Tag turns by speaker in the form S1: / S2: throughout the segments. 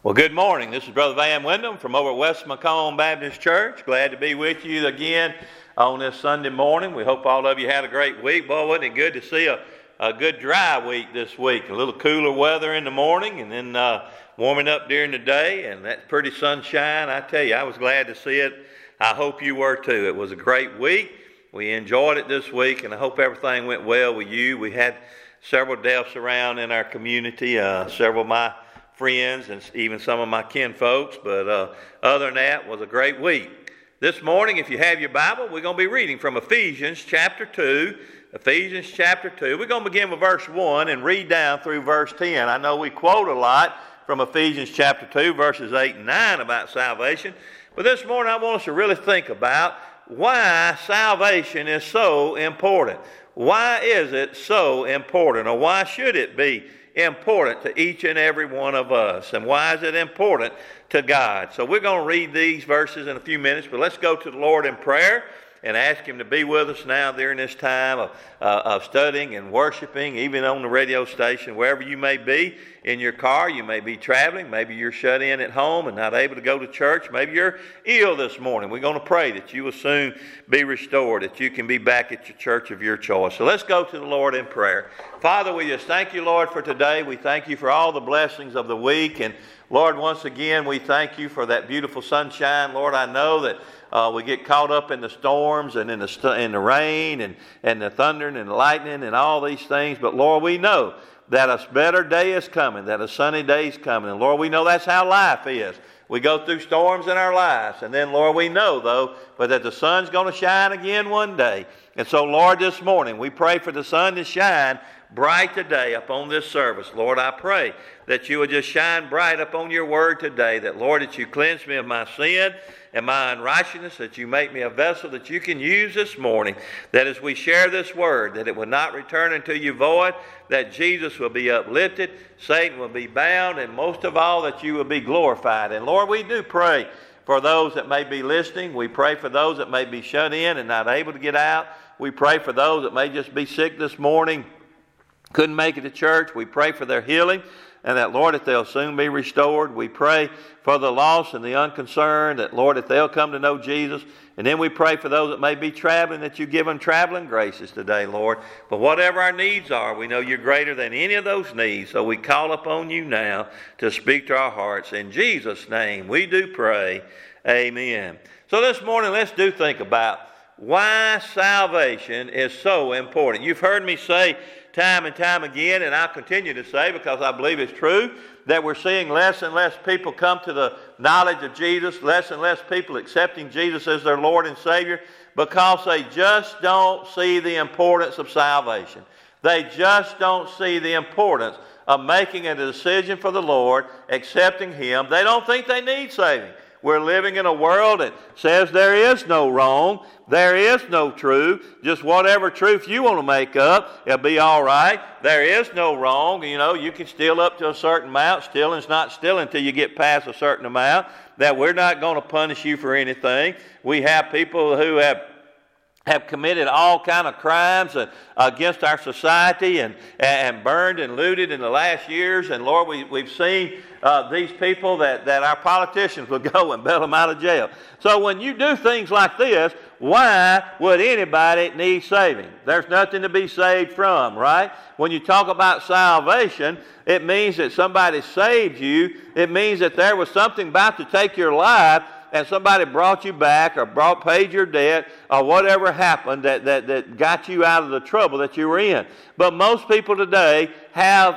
S1: Well, good morning. This is Brother Van Wyndham from over at West Macomb Baptist Church. Glad to be with you again on this Sunday morning. We hope all of you had a great week. Boy, wasn't it good to see a good dry week this week. A little cooler weather in the morning and then warming up during the day, and that's pretty sunshine. I tell you, I was glad to see it. I hope you were too. It was a great week. We enjoyed it this week, and I hope everything went well with you. We had several deaths around in our community, several of my friends and even some of my kin folks, but other than that, it was a great week. This morning, if you have your Bible, we're going to be reading from Ephesians chapter 2. Ephesians chapter 2. We're going to begin with verse 1 and read down through verse 10. I know we quote a lot from Ephesians chapter 2, verses 8 and 9 about salvation, but this morning I want us to really think about why salvation is so important. Why is it so important, or why should it be important to each and every one of us? And why is it important to God? So we're going to read these verses in a few minutes, but let's go to the Lord in prayer and ask Him to be with us now during this time of studying and worshiping, even on the radio station, wherever you may be. In your car, you may be traveling. Maybe you're shut in at home and not able to go to church. Maybe you're ill this morning. We're going to pray that you will soon be restored, that you can be back at your church of your choice. So let's go to the Lord in prayer. Father, we just thank you, Lord, for today. We thank you for all the blessings of the week. And Lord, once again, we thank you for that beautiful sunshine. Lord, I know that we get caught up in the storms and in the rain and the thundering and the lightning and all these things. But Lord, we know that a better day is coming, that a sunny day is coming. And Lord, we know that's how life is. We go through storms in our lives. And then, Lord, we know, though, but that the sun's going to shine again one day. And so, Lord, this morning, we pray for the sun to shine bright today upon this service. Lord, I pray that you would just shine bright upon your word today, that, Lord, that you cleanse me of my sin and my unrighteousness, that you make me a vessel that you can use this morning, that as we share this word, that it will not return unto you void, that Jesus will be uplifted, Satan will be bound, and most of all, that you will be glorified. And Lord, we do pray for those that may be listening. We pray for those that may be shut in and not able to get out. We pray for those that may just be sick this morning, couldn't make it to church. We pray for their healing, and that, Lord, that they'll soon be restored. We pray for the lost and the unconcerned, that, Lord, that they'll come to know Jesus. And then we pray for those that may be traveling, that you give them traveling graces today, Lord. But whatever our needs are, we know you're greater than any of those needs. So we call upon you now to speak to our hearts. In Jesus' name, we do pray. Amen. So this morning, let's do think about why salvation is so important. You've heard me say time and time again, and I'll continue to say because I believe it's true, that we're seeing less and less people come to the knowledge of Jesus, less and less people accepting Jesus as their Lord and Savior, because they just don't see the importance of salvation. They just don't see the importance of making a decision for the Lord, accepting Him. They don't think they need saving. We're living in a world that says there is no wrong, there is no truth, just whatever truth you want to make up, it'll be all right. There is no wrong. You know, you can steal up to a certain amount. Stealing's not stealing until you get past a certain amount. That we're not going to punish you for anything. We have people who have committed all kind of crimes against our society and burned and looted in the last years. And Lord, we've seen these people that our politicians would go and bail them out of jail. So when you do things like this, why would anybody need saving? There's nothing to be saved from, right? When you talk about salvation, it means that somebody saved you. It means that there was something about to take your life, and somebody brought you back or paid your debt or whatever happened that got you out of the trouble that you were in. But most people today have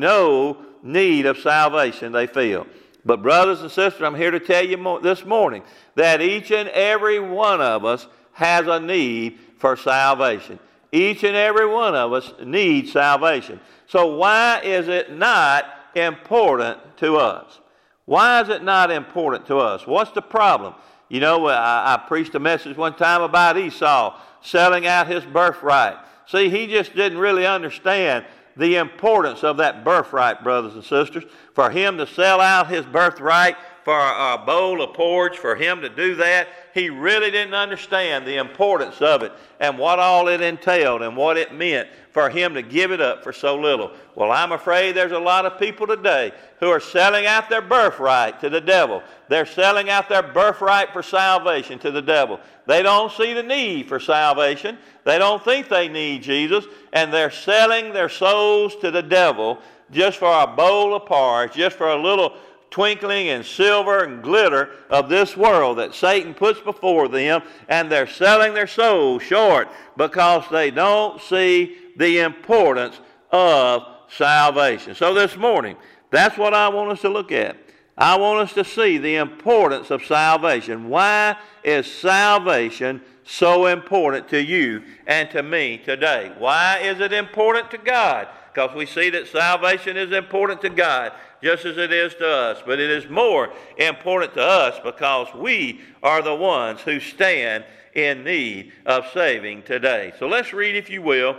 S1: no need of salvation, they feel. But brothers and sisters, I'm here to tell you this morning that each and every one of us has a need for salvation. Each and every one of us needs salvation. So why is it not important to us? Why is it not important to us? What's the problem? You know, I preached a message one time about Esau selling out his birthright. See, he just didn't really understand the importance of that birthright, brothers and sisters. For him to sell out his birthright for a bowl of porridge, for him to do that, he really didn't understand the importance of it and what all it entailed and what it meant for him to give it up for so little. Well, I'm afraid there's a lot of people today who are selling out their birthright to the devil. They're selling out their birthright for salvation to the devil. They don't see the need for salvation. They don't think they need Jesus, and they're selling their souls to the devil just for a bowl of porridge, just for a little twinkling and silver and glitter of this world that Satan puts before them, and they're selling their souls short because they don't see the importance of salvation. So this morning, that's what I want us to look at. I want us to see the importance of salvation. Why is salvation so important to you and to me today? Why is it important to God? Because we see that salvation is important to God just as it is to us. But it is more important to us because we are the ones who stand in need of saving today. So let's read, if you will,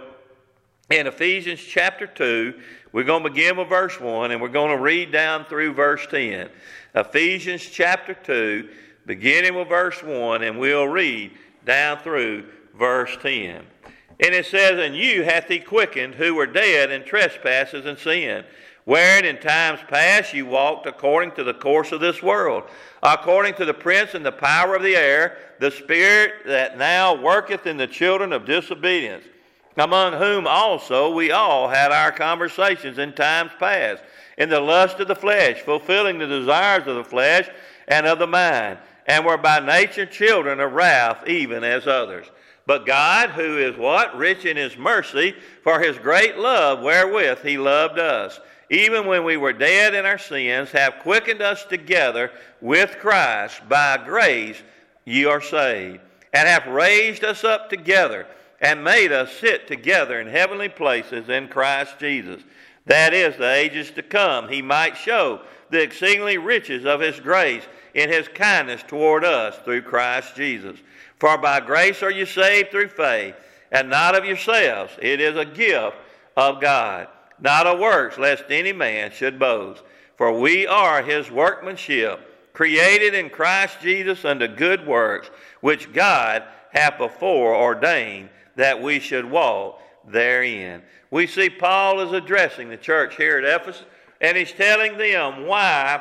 S1: in Ephesians chapter 2. We're going to begin with verse 1 and we're going to read down through verse 10. Ephesians chapter 2, beginning with verse 1, and we'll read down through verse 10. And it says, "And you hath he quickened, who were dead in trespasses and sin, wherein in times past you walked according to the course of this world, according to the prince and the power of the air, the spirit that now worketh in the children of disobedience, among whom also we all had our conversations in times past, in the lust of the flesh, fulfilling the desires of the flesh and of the mind, and were by nature children of wrath, even as others. But God, who is what? Rich in his mercy, for his great love wherewith he loved us, even when we were dead in our sins, have quickened us together with Christ. By grace ye are saved, and hath raised us up together, and made us sit together in heavenly places in Christ Jesus, that is, the ages to come, he might show the exceedingly riches of his grace in his kindness toward us through Christ Jesus. For by grace are you saved through faith, and not of yourselves. It is a gift of God, not of works, lest any man should boast. For we are his workmanship, created in Christ Jesus unto good works, which God hath before ordained that we should walk therein." We see Paul is addressing the church here at Ephesus, and he's telling them why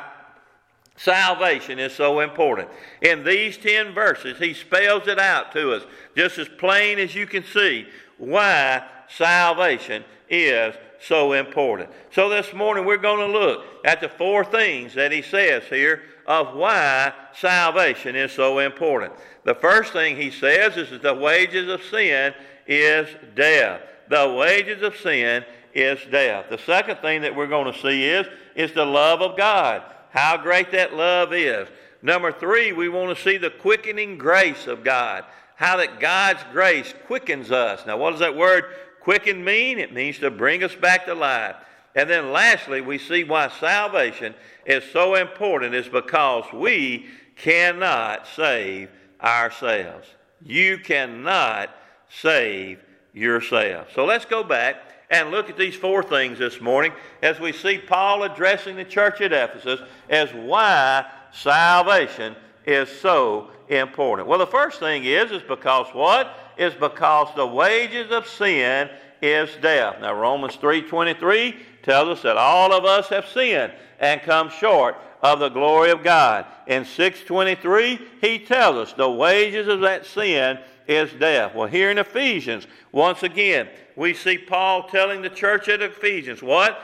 S1: salvation is so important. In these 10 verses, he spells it out to us, just as plain as you can see, why salvation is so important. So this morning we're going to look at the 4 things that he says here of why salvation is so important. The first thing he says is that the wages of sin is death. The wages of sin is death. The second thing that we're going to see is the love of God. How great that love is. Number 3, we want to see the quickening grace of God. How that God's grace quickens us. Now, what does that word quicken mean? It means to bring us back to life. And then lastly, we see why salvation is so important is because we cannot save ourselves. You cannot save yourself. So let's go back and look at these 4 things this morning as we see Paul addressing the church at Ephesus as why salvation is so important. Well, the first thing is because what? Is because the wages of sin is death. Now, Romans 3:23 tells us that all of us have sinned and come short of the glory of God. In 6:23, he tells us the wages of that sin is death. Well, here in Ephesians, once again, we see Paul telling the church at Ephesians, what?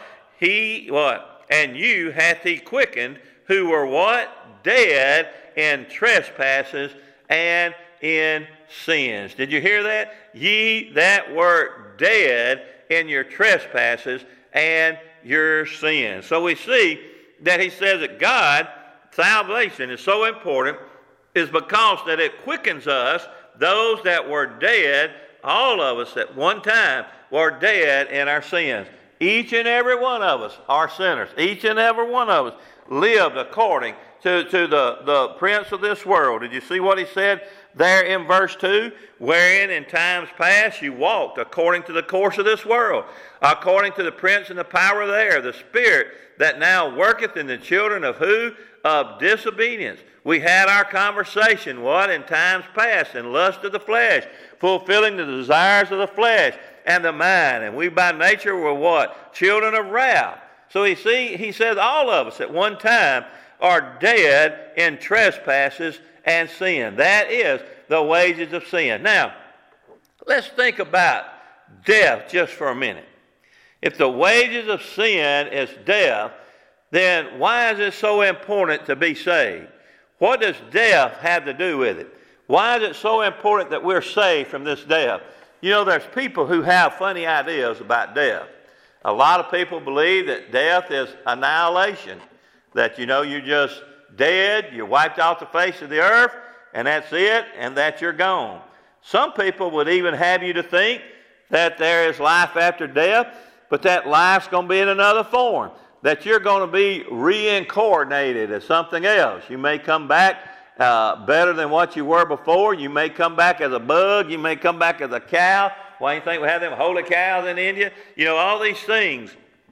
S1: And you hath he quickened, who were what? Dead in trespasses and in sins. Did you hear that? Ye that were dead in your trespasses and your sins. So we see that he says that God, salvation is so important is because that it quickens us, those that were dead, all of us at one time were dead in our sins. Each and every one of us are sinners. Each and every one of us lived according to the prince of this world. Did you see what he said? there in verse 2, wherein in times past you walked according to the course of this world, according to the prince and the power of the air, the spirit that now worketh in the children of who? Of disobedience. We had our conversation, what? In times past, in lust of the flesh, fulfilling the desires of the flesh and the mind. And we by nature were what? Children of wrath. So he says all of us at one time are dead in trespasses and sin. That is the wages of sin. Now, let's think about death just for a minute. If the wages of sin is death, then why is it so important to be saved? What does death have to do with it? Why is it so important that we're saved from this death? You know, there's people who have funny ideas about death. A lot of people believe that death is annihilation, that, you know, you're just dead, you're wiped off the face of the earth, and that's it, and that you're gone. Some people would even have you to think that there is life after death, but that life's going to be in another form, that you're going to be reincarnated as something else. You may come back better than what you were before. You may come back as a bug. You may come back as a cow. Why do you think we have them holy cows in India? You know, all these things.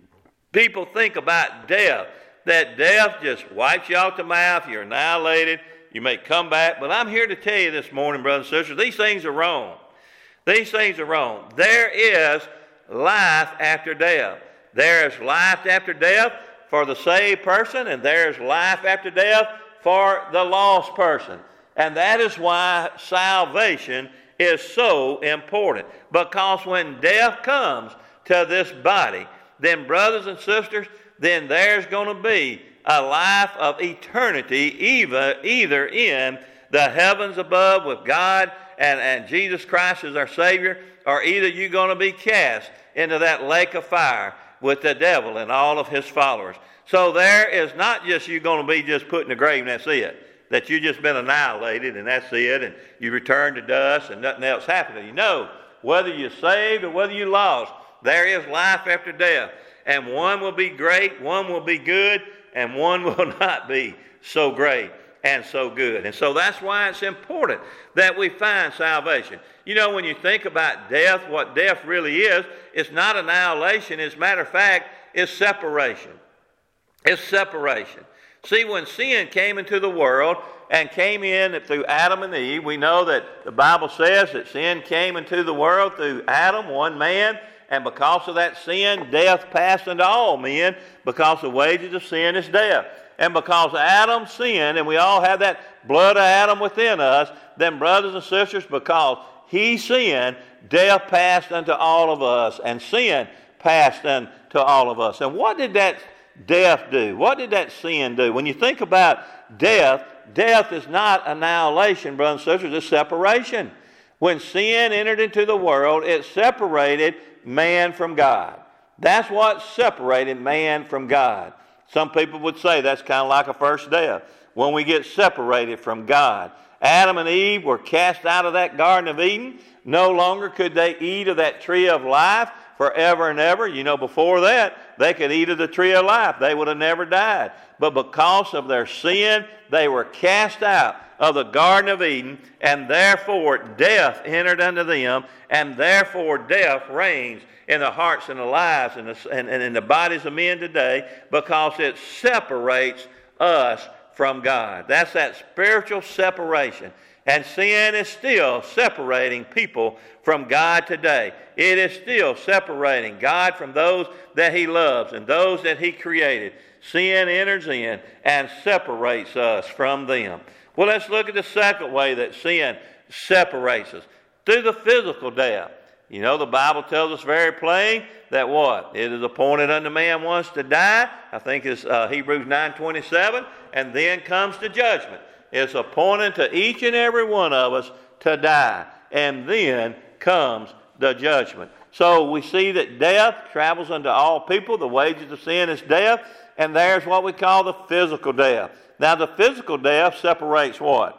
S1: People think about death, that death just wipes you off the mouth. You're annihilated. You may come back. But I'm here to tell you this morning, brothers and sisters, these things are wrong. These things are wrong. There is life after death. There is life after death for the saved person, and there is life after death for the lost person. And that is why salvation is so important. Because when death comes to this body, then brothers and sisters, then there's going to be a life of eternity either in the heavens above with God and Jesus Christ as our Savior, or either you're going to be cast into that lake of fire with the devil and all of his followers. So there is not just you going to be just put in the grave and that's it, that you've just been annihilated and that's it, and you return to dust and nothing else happened to you. No, whether you're saved or whether you're lost, there is life after death. And one will be great, one will be good, and one will not be so great and so good. And so that's why it's important that we find salvation. You know, when you think about death, what death really is, it's not annihilation. As a matter of fact, it's separation. It's separation. See, when sin came into the world and came in through Adam and Eve, we know that the Bible says that sin came into the world through Adam, one man, and because of that sin, death passed unto all men, because the wages of sin is death. And because Adam sinned, and we all have that blood of Adam within us, then brothers and sisters, because he sinned, death passed unto all of us, and sin passed unto all of us. And what did that death do? What did that sin do? When you think about death, death is not annihilation, brothers and sisters, it's separation. When sin entered into the world, it separated man from God. That's what separated man from God. Some people would say that's kind of like a first death, when we get separated from God. Adam and Eve were cast out of that Garden of Eden. No longer could they eat of that tree of life forever and ever. You know, before that, they could eat of the tree of life. They would have never died. But because of their sin, they were cast out of the Garden of Eden, and therefore death entered unto them, and therefore death reigns in the hearts and the lives and in the bodies of men today, because it separates us from God. That's that spiritual separation. And sin is still separating people from God today. It is still separating God from those that he loves and those that he created. Sin enters in and separates us from them. Well, let's look at the second way that sin separates us. Through the physical death. You know, the Bible tells us very plain that what? It is appointed unto man once to die. I think it's Hebrews 9:27. And then comes the judgment. It's appointed to each and every one of us to die. And then comes the judgment. So we see that death travels unto all people. The wages of sin is death. And there's what we call the physical death. Now the physical death separates what?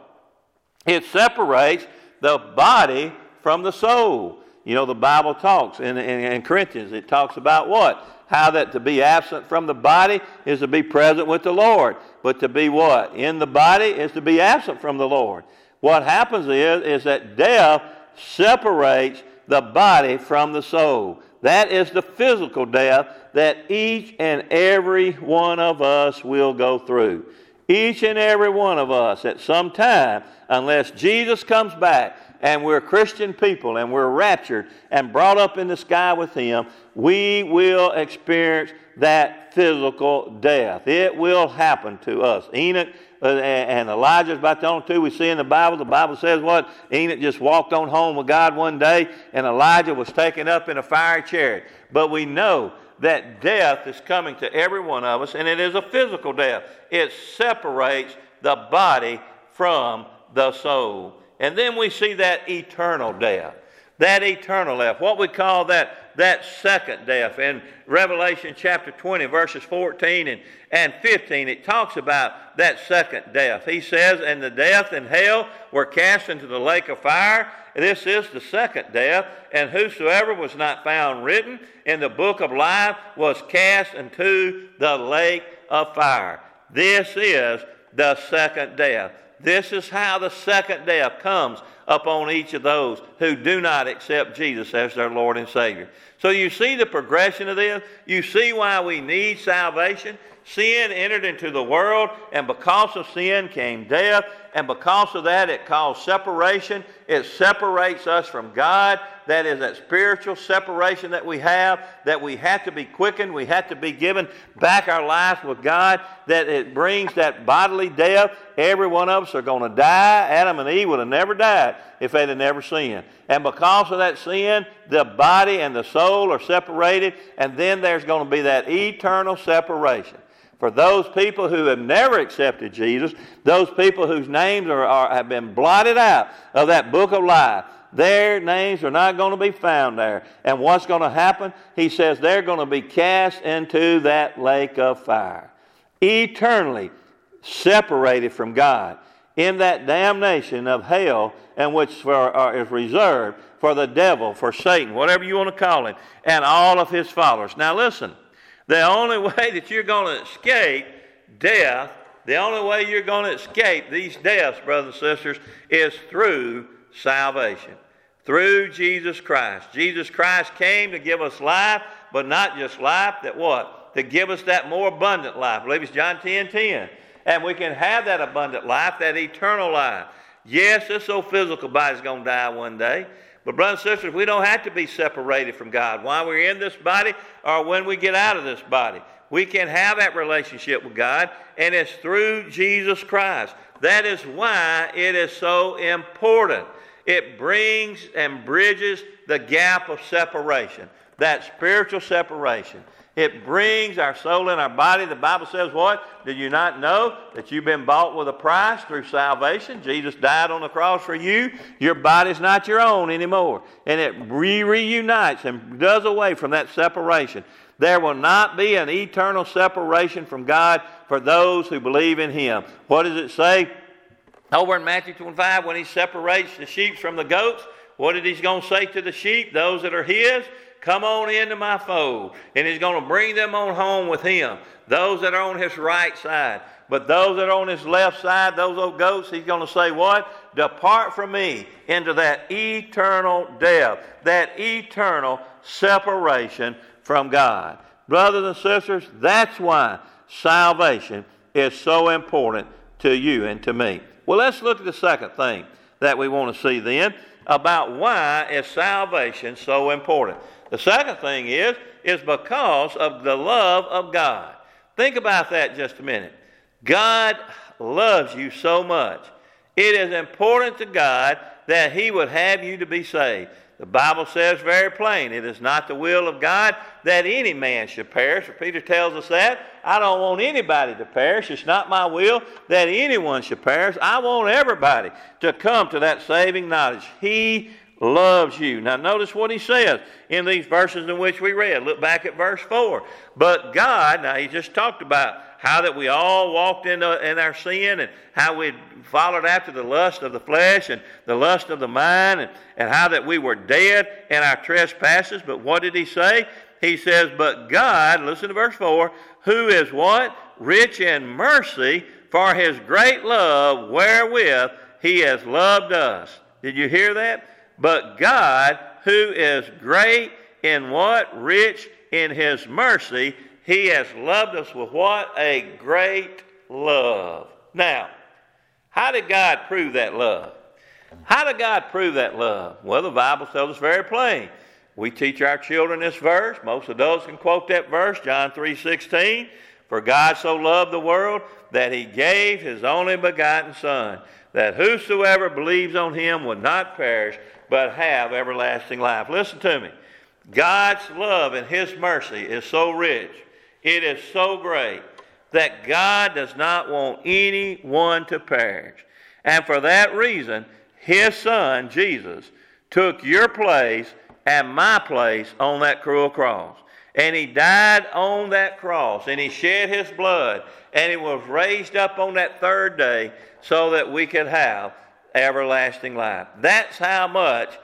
S1: It separates the body from the soul. You know, the Bible talks in Corinthians, it talks about what? How that to be absent from the body is to be present with the Lord. But to be what? In the body is to be absent from the Lord. What happens is that death separates the body from the soul. That is the physical death that each and every one of us will go through. Each and every one of us at some time, unless Jesus comes back and we're Christian people and we're raptured and brought up in the sky with Him, we will experience that physical death. It will happen to us. Enoch and Elijah is about the only two we see in the Bible. The Bible says what? Enoch just walked on home with God one day, and Elijah was taken up in a fiery chariot. But we know that death is coming to every one of us, and it is a physical death. It separates the body from the soul. And then we see that eternal death. That eternal death. What we call that second death. In Revelation chapter 20, verses 14 and 15, it talks about that second death. He says, "And the death and hell were cast into the lake of fire. This is the second death. And whosoever was not found written in the book of life was cast into the lake of fire." This is the second death. This is how the second death comes upon each of those who do not accept Jesus as their Lord and Savior. So you see the progression of this. You see why we need salvation. Sin entered into the world, and because of sin came death, and because of that it caused separation. It separates us from God. That is that spiritual separation that we have to be quickened. We have to be given back our life with God, that it brings that bodily death. Every one of us are going to die. Adam and Eve would have never died if they'd have never sinned. And because of that sin, the body and the soul are separated, and then there's going to be that eternal separation. For those people who have never accepted Jesus, those people whose names have been blotted out of that book of life, their names are not going to be found there. And what's going to happen? He says they're going to be cast into that lake of fire, eternally separated from God, in that damnation of hell, and which is reserved for the devil, for Satan, whatever you want to call him, and all of his followers. Now listen. The only way that you're going to escape death, the only way you're going to escape these deaths, brothers and sisters, is through salvation. Through Jesus Christ. Jesus Christ came to give us life, but not just life, that what? To give us that more abundant life. I believe it's John 10:10. And we can have that abundant life, that eternal life. Yes, this old physical body's going to die one day. But brothers and sisters, we don't have to be separated from God while we're in this body or when we get out of this body. We can have that relationship with God, and it's through Jesus Christ. That is why it is so important. It brings and bridges the gap of separation, that spiritual separation. It brings our soul and our body. The Bible says what? Do you not know that you've been bought with a price through salvation? Jesus died on the cross for you. Your body's not your own anymore. And it reunites and does away from that separation. There will not be an eternal separation from God for those who believe in Him. What does it say? Over in Matthew 25, when He separates the sheep from the goats, what is He going to say to the sheep, those that are His? Come on into my fold. And He's going to bring them on home with Him. Those that are on His right side. But those that are on His left side, those old goats, He's going to say what? Depart from me into that eternal death. That eternal separation from God. Brothers and sisters, that's why salvation is so important to you and to me. Well, let's look at the second thing that we want to see then about why is salvation so important. The second thing is because of the love of God. Think about that just a minute. God loves you so much. It is important to God that He would have you to be saved. The Bible says very plain, it is not the will of God that any man should perish. Peter tells us that. I don't want anybody to perish. It's not my will that anyone should perish. I want everybody to come to that saving knowledge. He loves you. Now notice what he says in these verses in which we read. Look back at verse 4. But God, now he just talked about how that we all walked in our sin and how we followed after the lust of the flesh and the lust of the mind and how that we were dead in our trespasses. But what did he say? He says, but God, listen to verse 4, who is what? Rich in mercy, for His great love wherewith he has loved us. Did you hear that? But God, who is great in what? Rich in his mercy, he has loved us with what? A great love. Now, how did God prove that love? How did God prove that love? Well, the Bible tells us very plain. We teach our children this verse. Most adults can quote that verse, John 3:16. For God so loved the world that he gave his only begotten Son, that whosoever believes on him would not perish, but have everlasting life. Listen to me. God's love and his mercy is so rich, it is so great, that God does not want anyone to perish. And for that reason, his Son, Jesus, took your place and my place on that cruel cross. And he died on that cross, and he shed his blood, and he was raised up on that third day so that we could have everlasting life. That's how much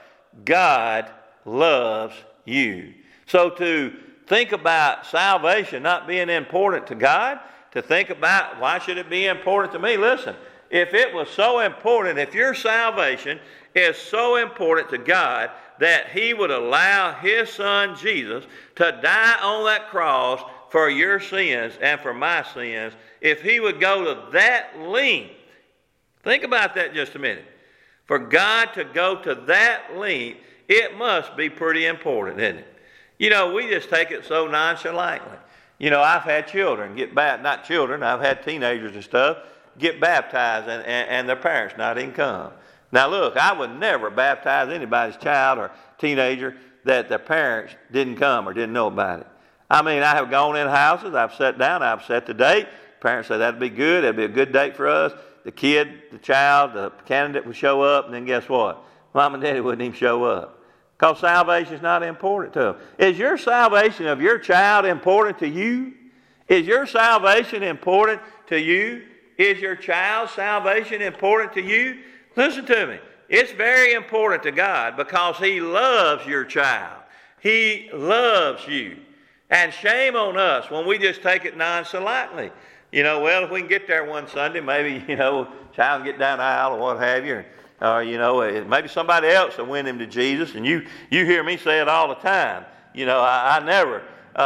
S1: God loves you. So to think about salvation not being important to God, to think about why should it be important to me? Listen, if it was so important, if your salvation is so important to God that he would allow his Son Jesus to die on that cross for your sins and for my sins, if he would go to that length, think about that just a minute. For God to go to that length, it must be pretty important, isn't it? You know, we just take it so nonchalantly. You know, I've had children get baptized, not children, I've had teenagers and stuff, get baptized and their parents not even come. Now look, I would never baptize anybody's child or teenager that their parents didn't come or didn't know about it. I mean, I have gone in houses, I've sat down, I've set the date. Parents say that'd be good, that'd be a good date for us. The kid, the child, the candidate would show up, and then guess what? Mom and Daddy wouldn't even show up. Because salvation is not important to them. Is your salvation of your child important to you? Is your salvation important to you? Is your child's salvation important to you? Listen to me. It's very important to God because he loves your child. He loves you. And shame on us when we just take it nonchalantly. You know, well, if we can get there one Sunday, maybe, you know, child can get down the aisle or what have you. Or, you know, maybe somebody else will win him to Jesus. And you hear me say it all the time. You know, I never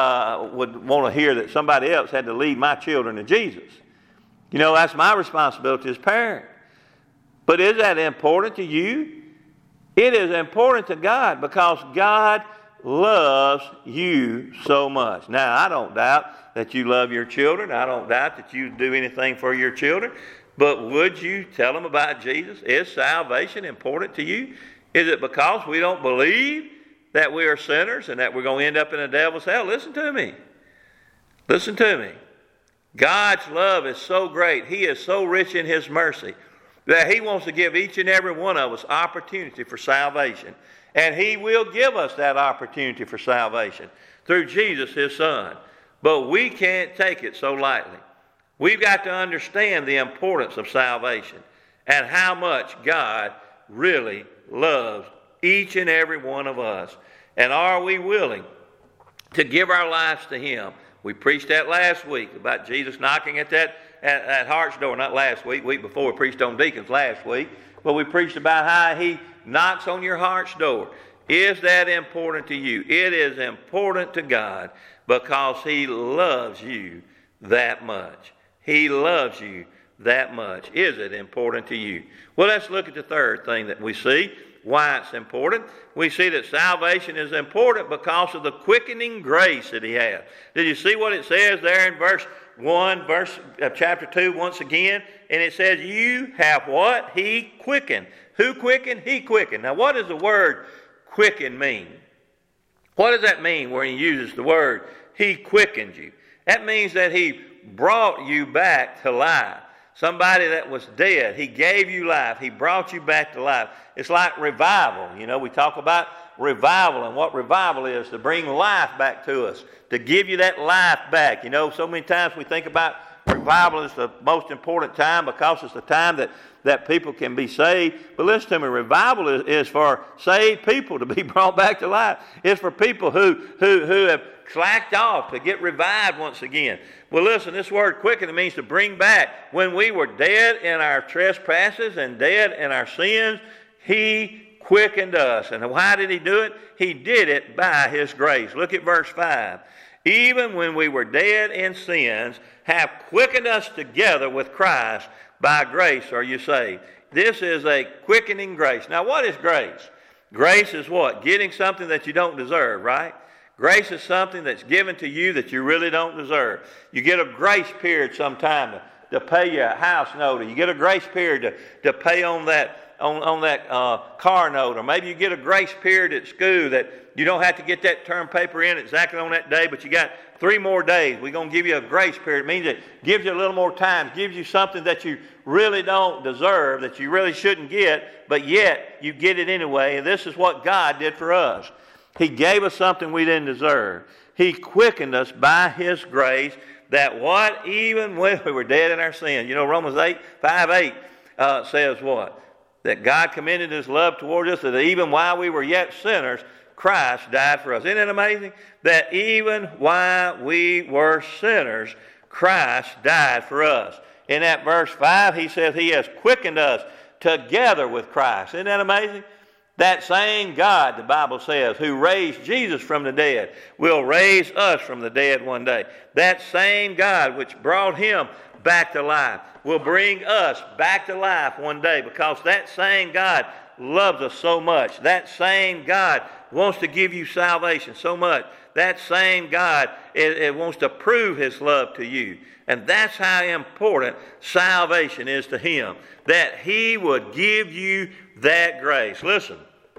S1: would want to hear that somebody else had to lead my children to Jesus. You know, that's my responsibility as parent. But is that important to you? It is important to God because God loves you so much. Now, I don't doubt that you love your children. I don't doubt that you do anything for your children. But would you tell them about Jesus? Is salvation important to you? Is it because we don't believe that we are sinners and that we're going to end up in the devil's hell? Listen to me. Listen to me. God's love is so great. He is so rich in his mercy that he wants to give each and every one of us opportunity for salvation. And he will give us that opportunity for salvation through Jesus, his Son. But we can't take it so lightly. We've got to understand the importance of salvation and how much God really loves each and every one of us. And are we willing to give our lives to him? We preached that last week about Jesus knocking at that heart's door. Not last week, week before. We preached on deacons last week. But we preached about how he knocks on your heart's door. Is that important to you? It is important to God because he loves you that much. He loves you that much. Is it important to you? Well, let's look at the third thing that we see, why it's important. We see that salvation is important because of the quickening grace that he has. Did you see what it says there in verse 1, chapter 2 once again? And it says, you have what? He quickened. Who quickened? He quickened. Now, what does the word quicken mean? What does that mean when he uses the word he quickened you? That means that he brought you back to life. Somebody that was dead, he gave you life. He brought you back to life. It's like revival. You know, we talk about revival and what revival is, to bring life back to us, to give you that life back. You know, so many times we think about revival as the most important time because it's the time that people can be saved. But listen to me, revival is for saved people to be brought back to life. It's for people who have slacked off, to get revived once again. Well, listen, this word quicken means to bring back. When we were dead in our trespasses and dead in our sins, He quickened us. And why did He do it? He did it by His grace. Look at verse 5. Even when we were dead in sins, have quickened us together with Christ. By grace are you saved. This is a quickening grace. Now, what is grace? Grace is what? Getting something that you don't deserve, right? Grace is something that's given to you that you really don't deserve. You get a grace period sometime to pay your house note, or you get a grace period to pay on that car note, or maybe you get a grace period at school that you don't have to get that term paper in exactly on that day, but you got 3 more days. We're going to give you a grace period. It means it gives you a little more time, gives you something that you really don't deserve, that you really shouldn't get, but yet you get it anyway. And this is what God did for us. He gave us something we didn't deserve. He quickened us by His grace, that what? Even when we were dead in our sin. You know, Romans 5:8 says what? That God commended His love towards us, that even while we were yet sinners, Christ died for us. Isn't it amazing? That even while we were sinners, Christ died for us. In that verse 5, he says He has quickened us together with Christ. Isn't that amazing? That same God, the Bible says, who raised Jesus from the dead, will raise us from the dead one day. That same God which brought Him back to life will bring us back to life one day, because that same God loves us so much. That same God wants to give you salvation so much. That same God it wants to prove His love to you. And that's how important salvation is to Him, that He would give you that grace. Listen,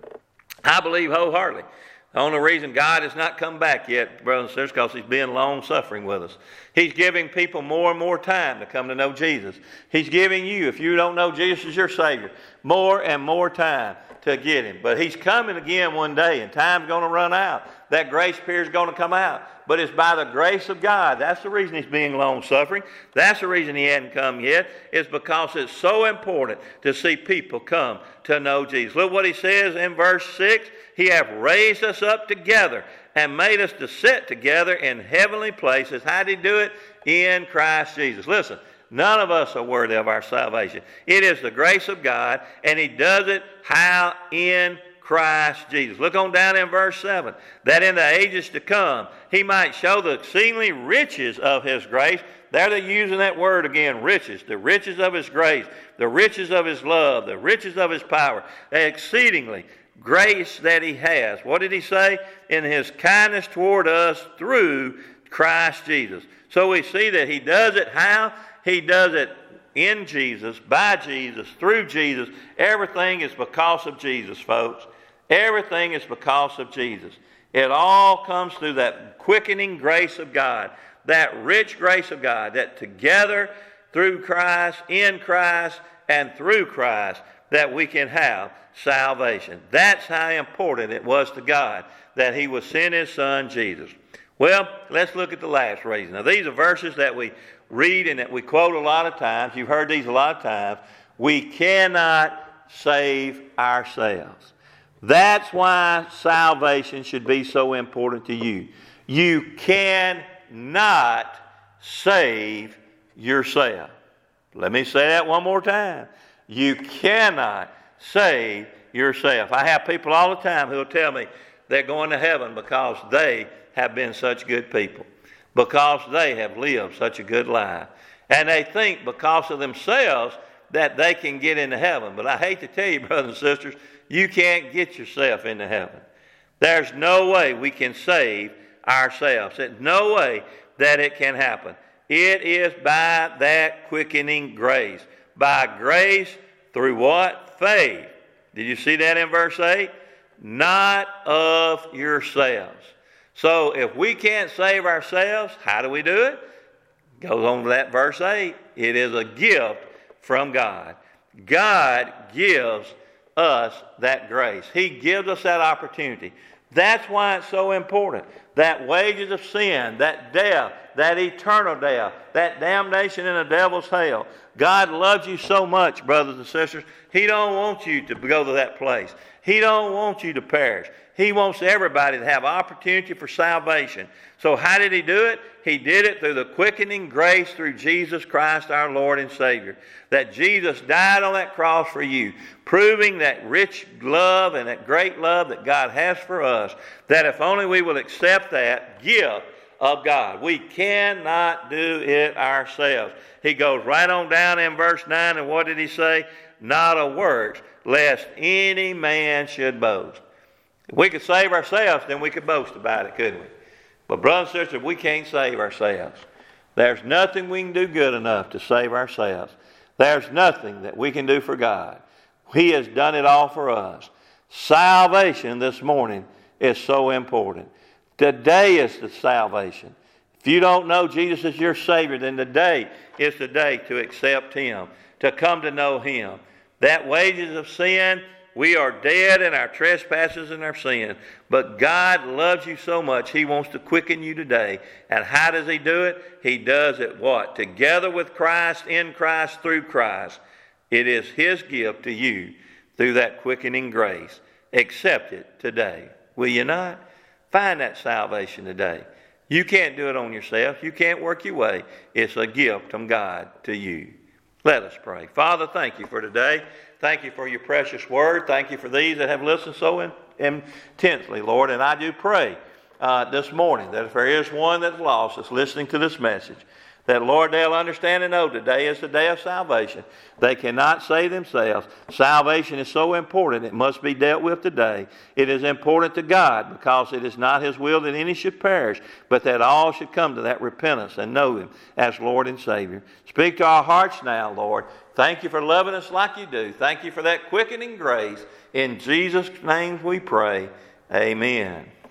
S1: I believe wholeheartedly the only reason God has not come back yet, brothers and sisters, is because He's been long-suffering with us. He's giving people more and more time to come to know Jesus. He's giving you, if you don't know Jesus as your Savior, more and more time to get Him. But He's coming again one day, and time's going to run out. That grace period's going to come out. But it's by the grace of God. That's the reason He's being long-suffering. That's the reason He hadn't come yet. It's because it's so important to see people come to know Jesus. Look what He says in verse 6. He hath raised us up together and made us to sit together in heavenly places. How did He do it? In Christ Jesus. Listen, none of us are worthy of our salvation. It is the grace of God, and He does it how? In Christ Jesus. Look on down in verse 7. That in the ages to come He might show the exceedingly riches of His grace. There they're using that word again, riches. The riches of His grace, the riches of His love, the riches of His power, the exceedingly grace that He has. What did He say? In His kindness toward us through Christ Jesus. So we see that He does it how? He does it in Jesus, by Jesus, through Jesus. Everything is because of Jesus, folks. Everything is because of Jesus. It all comes through that quickening grace of God, that rich grace of God, that together through Christ, in Christ, and through Christ, that we can have salvation. That's how important it was to God that He would send His Son, Jesus. Well, let's look at the last reason. Now, these are verses that we read and that we quote a lot of times. You've heard these a lot of times. We cannot save ourselves. That's why salvation should be so important to you. You cannot save yourself. Let me say that one more time. You cannot save yourself. I have people all the time who will tell me they're going to heaven because they have been such good people, because they have lived such a good life. And they think because of themselves that they can get into heaven. But I hate to tell you, brothers and sisters, you can't get yourself into heaven. There's no way we can save ourselves. There's no way that it can happen. It is by that quickening grace. By grace through what? Faith. Did you see that in verse 8? Not of yourselves. So if we can't save ourselves, how do we do it? Goes on to that verse 8. It is a gift from God. God gives us that grace. He gives us that opportunity. That's why it's so important. That wages of sin, that death, that eternal death, that damnation in the devil's hell. God loves you so much, brothers and sisters. He don't want you to go to that place. He don't want you to perish. He wants everybody to have opportunity for salvation. So how did he do it? He did it through the quickening grace through Jesus Christ our Lord and Savior. That Jesus died on that cross for you, proving that rich love and that great love that God has for us, that if only we will accept that gift of God. We cannot do it ourselves. He goes right on down in verse 9, and what did he say? Not of works, lest any man should boast. If we could save ourselves, then we could boast about it, couldn't we? But brothers and sisters, we can't save ourselves. There's nothing we can do good enough to save ourselves. There's nothing that we can do for God. He has done it all for us. Salvation this morning is so important. Today is the salvation. If you don't know Jesus as your Savior, then today is the day to accept Him, to come to know Him. That wages of sin, we are dead in our trespasses and our sin. But God loves you so much, He wants to quicken you today. And how does He do it? He does it what? Together with Christ, in Christ, through Christ. It is His gift to you through that quickening grace. Accept it today. Will you not? Find that salvation today. You can't do it on yourself. You can't work your way. It's a gift from God to you. Let us pray. Father, thank you for today. Thank you for your precious word. Thank you for these that have listened so intensely, Lord. And I do pray this morning that if there is one that's lost that's listening to this message, that, Lord, they'll understand and know today is the day of salvation. They cannot save themselves. Salvation is so important, it must be dealt with today. It is important to God because it is not His will that any should perish, but that all should come to that repentance and know Him as Lord and Savior. Speak to our hearts now, Lord. Thank you for loving us like you do. Thank you for that quickening grace. In Jesus' name we pray. Amen.